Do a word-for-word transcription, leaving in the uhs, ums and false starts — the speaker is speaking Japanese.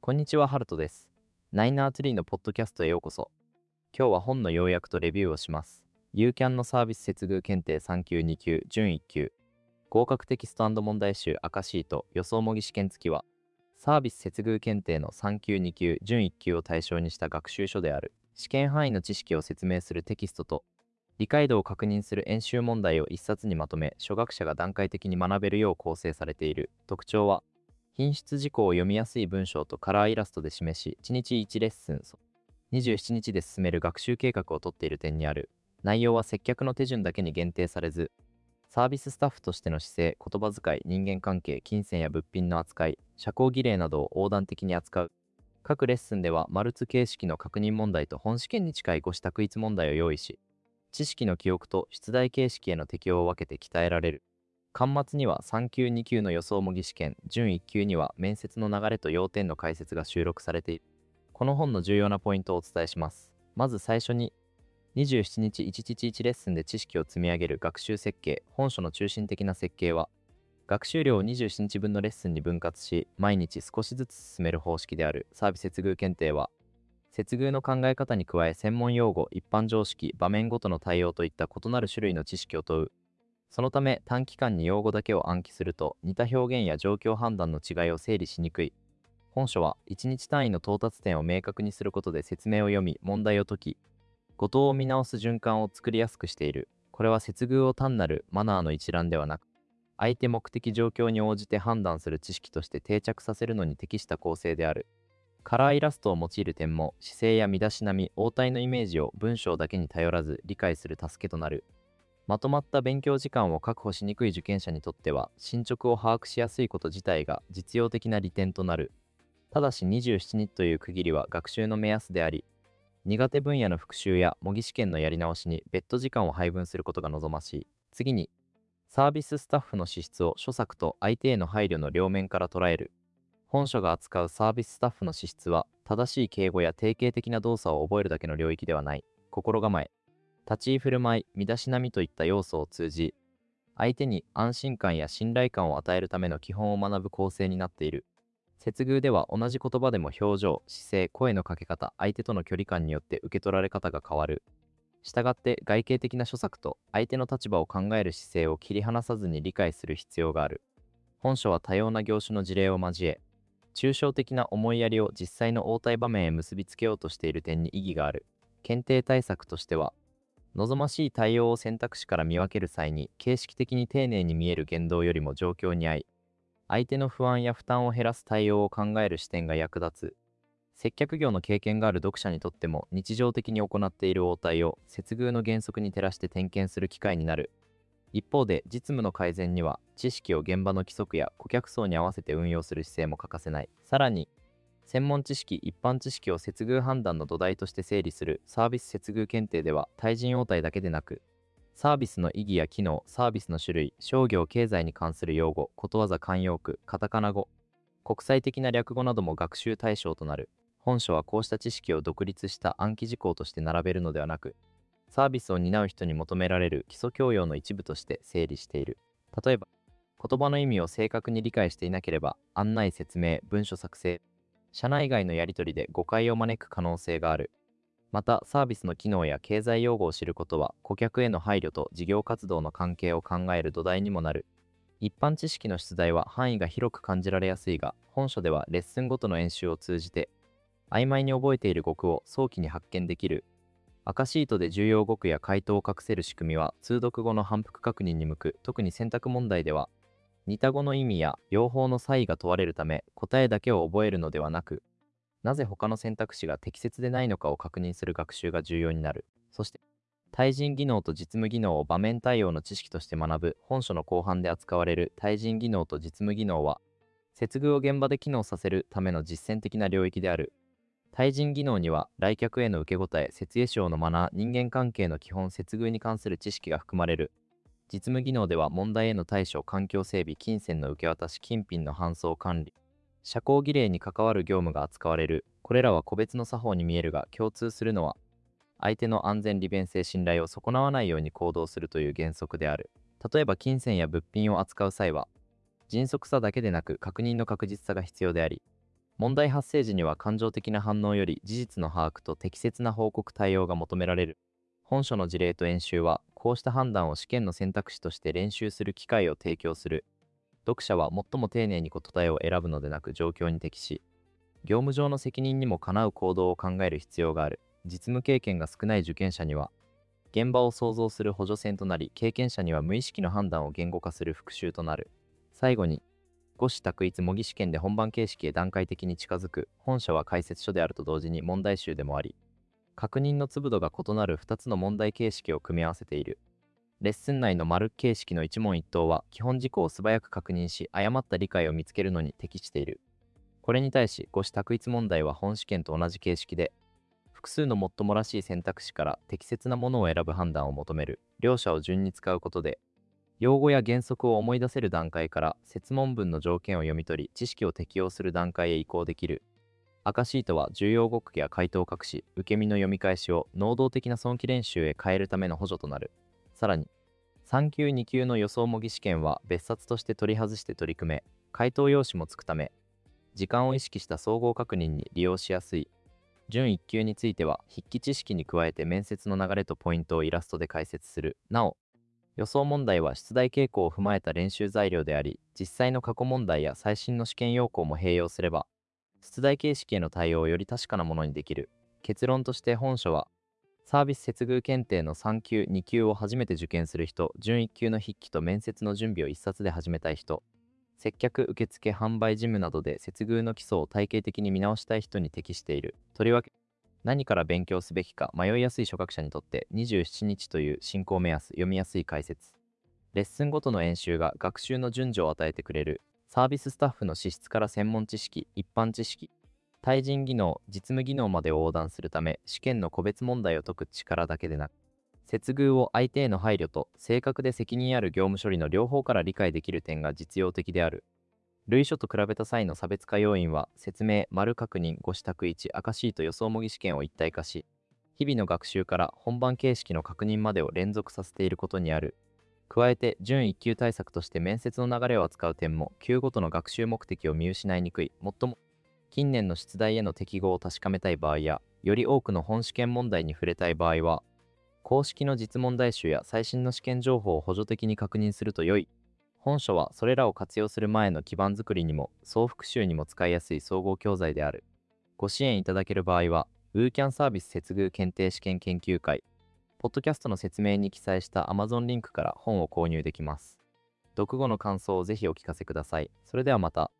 こんにちは、ハルトです。ナイナーツリーのポッドキャストへようこそ。今日は本の要約とレビューをします。ユーキャンのサービス接遇検定さん級に級準いっ級。合格テキスト問題集赤シート予想模擬試験付きは、サービス接遇検定のさん級に級準いっ級を対象にした学習書である。試験範囲の知識を説明するテキストと、理解度を確認する演習問題を一冊にまとめ、初学者が段階的に学べるよう構成されている。特徴は、品質事項を読みやすい文章とカラーイラストで示し、いちにちいちレッスン、にじゅうしちにちで進める学習計画をとっている点にある。内容は接客の手順だけに限定されず、サービススタッフとしての姿勢、言葉遣い、人間関係、金銭や物品の扱い、社交儀礼などを横断的に扱う。各レッスンでは、マルツ形式の確認問題と本試験に近い誤詞択一問題を用意し、知識の記憶と出題形式への適応を分けて鍛えられる。巻末にはさん級に級の予想模擬試験、準いっ級には面接の流れと要点の解説が収録されている。この本の重要なポイントをお伝えします。まず最初に、にじゅうしちにちいちいちいちレッスンで知識を積み上げる学習設計。本書の中心的な設計は、学習量をにじゅうしちにちぶんのレッスンに分割し、毎日少しずつ進める方式である。サービス接遇検定は、接遇の考え方に加え専門用語、一般常識、場面ごとの対応といった異なる種類の知識を問う。そのため短期間に用語だけを暗記すると似た表現や状況判断の違いを整理しにくい。本書はいちにち単位の到達点を明確にすることで説明を読み問題を解き、誤答を見直す循環を作りやすくしている。これは接遇を単なるマナーの一覧ではなく、相手目的状況に応じて判断する知識として定着させるのに適した構成である。カラーイラストを用いる点も姿勢や身だしなみ、応対のイメージを文章だけに頼らず理解する助けとなる。まとまった勉強時間を確保しにくい受験者にとっては、進捗を把握しやすいこと自体が実用的な利点となる。ただしにじゅうななにちという区切りは学習の目安であり、苦手分野の復習や模擬試験のやり直しに別途時間を配分することが望ましい。次に、サービススタッフの資質を諸作と相手への配慮の両面から捉える。本書が扱うサービススタッフの資質は、正しい敬語や定型的な動作を覚えるだけの領域ではない。心構え、立ち居振る舞い、身だしなみといった要素を通じ、相手に安心感や信頼感を与えるための基本を学ぶ構成になっている。接遇では同じ言葉でも表情、姿勢、声のかけ方、相手との距離感によって受け取られ方が変わる。したがって外形的な諸作と相手の立場を考える姿勢を切り離さずに理解する必要がある。本書は多様な業種の事例を交え、抽象的な思いやりを実際の応対場面へ結びつけようとしている点に意義がある。検定対策としては、望ましい対応を選択肢から見分ける際に形式的に丁寧に見える言動よりも状況に合い、相手の不安や負担を減らす対応を考える視点が役立つ。接客業の経験がある読者にとっても日常的に行っている応対を接遇の原則に照らして点検する機会になる。一方で実務の改善には知識を現場の規則や顧客層に合わせて運用する姿勢も欠かせない。さらに、専門知識、一般知識を接遇判断の土台として整理するサービス接遇検定では、対人応対だけでなく、サービスの意義や機能、サービスの種類、商業経済に関する用語、ことわざ慣用句、カタカナ語、国際的な略語なども学習対象となる。本書はこうした知識を独立した暗記事項として並べるのではなく、サービスを担う人に求められる基礎教養の一部として整理している。例えば、言葉の意味を正確に理解していなければ、案内説明、文書作成、社内外のやり取りで誤解を招く可能性がある。また、サービスの機能や経済用語を知ることは、顧客への配慮と事業活動の関係を考える土台にもなる。一般知識の出題は範囲が広く感じられやすいが、本書ではレッスンごとの演習を通じて、曖昧に覚えている語句を早期に発見できる。赤シートで重要語句や回答を隠せる仕組みは、通読後の反復確認に向く。特に選択問題では、似た語の意味や用法の差異が問われるため、答えだけを覚えるのではなく、なぜ他の選択肢が適切でないのかを確認する学習が重要になる。そして、対人技能と実務技能を場面対応の知識として学ぶ。本書の後半で扱われる対人技能と実務技能は、接遇を現場で機能させるための実践的な領域である。対人技能には、来客への受け答え、設営賞のマナー、人間関係の基本、接遇に関する知識が含まれる。実務技能では問題への対処、環境整備、金銭の受け渡し、金品の搬送管理、社交儀礼に関わる業務が扱われる。これらは個別の作法に見えるが、共通するのは、相手の安全利便性信頼を損なわないように行動するという原則である。例えば金銭や物品を扱う際は、迅速さだけでなく確認の確実さが必要であり、 問題発生時には感情的な反応より事実の把握と適切な報告対応が求められる。本書の事例と演習は、こうした判断を試験の選択肢として練習する機会を提供する。読者は最も丁寧に答えを選ぶのでなく状況に適し、業務上の責任にもかなう行動を考える必要がある。実務経験が少ない受験者には、現場を想像する補助線となり、経験者には無意識の判断を言語化する復習となる。最後に、誤詞択一模擬試験で本番形式へ段階的に近づく。本書は解説書であると同時に問題集でもあり、確認の粒度が異なるふたつの問題形式を組み合わせている。レッスン内の丸形式の一問一答は、基本事項を素早く確認し、誤った理解を見つけるのに適している。これに対し、誤詞択一問題は本試験と同じ形式で、複数のもっともらしい選択肢から適切なものを選ぶ判断を求める。両者を順に使うことで、用語や原則を思い出せる段階から設問文の条件を読み取り、知識を適用する段階へ移行できる。赤シートは重要語句や回答隠し、受け身の読み返しを能動的な損記練習へ変えるための補助となる。さらに、さん級に級の予想模擬試験は別冊として取り外して取り組め、回答用紙もつくため、時間を意識した総合確認に利用しやすい。準いっ級については、筆記知識に加えて面接の流れとポイントをイラストで解説する。なお、予想問題は出題傾向を踏まえた練習材料であり、実際の過去問題や最新の試験要項も併用すれば、出題形式への対応をより確かなものにできる。結論として本書は、サービス接遇検定のさん級、に級を初めて受験する人、準いっ級の筆記と面接の準備を一冊で始めたい人、接客、受付、販売事務などで接遇の基礎を体系的に見直したい人に適している。とりわけ、何から勉強すべきか迷いやすい初学者にとってにじゅうしちにちという進行目安、読みやすい解説。レッスンごとの演習が学習の順序を与えてくれる。サービススタッフの資質から専門知識、一般知識、対人技能、実務技能までを横断するため、試験の個別問題を解く力だけでなく、接遇を相手への配慮と正確で責任ある業務処理の両方から理解できる点が実用的である。類書と比べた際の差別化要因は、説明、丸確認、誤詞択一、赤シート予想模擬試験を一体化し、日々の学習から本番形式の確認までを連続させていることにある。加えて、準いっ級対策として面接の流れを扱う点も、級ごとの学習目的を見失いにくい。もっとも、近年の出題への適合を確かめたい場合や、より多くの本試験問題に触れたい場合は、公式の実問題集や最新の試験情報を補助的に確認すると良い。本書はそれらを活用する前の基盤づくりにも、総復習にも使いやすい総合教材である。ご支援いただける場合は、ウーキャンサービス接遇検定試験研究会、ポッドキャストの説明に記載した Amazon リンクから本を購入できます。読後の感想をぜひお聞かせください。それではまた。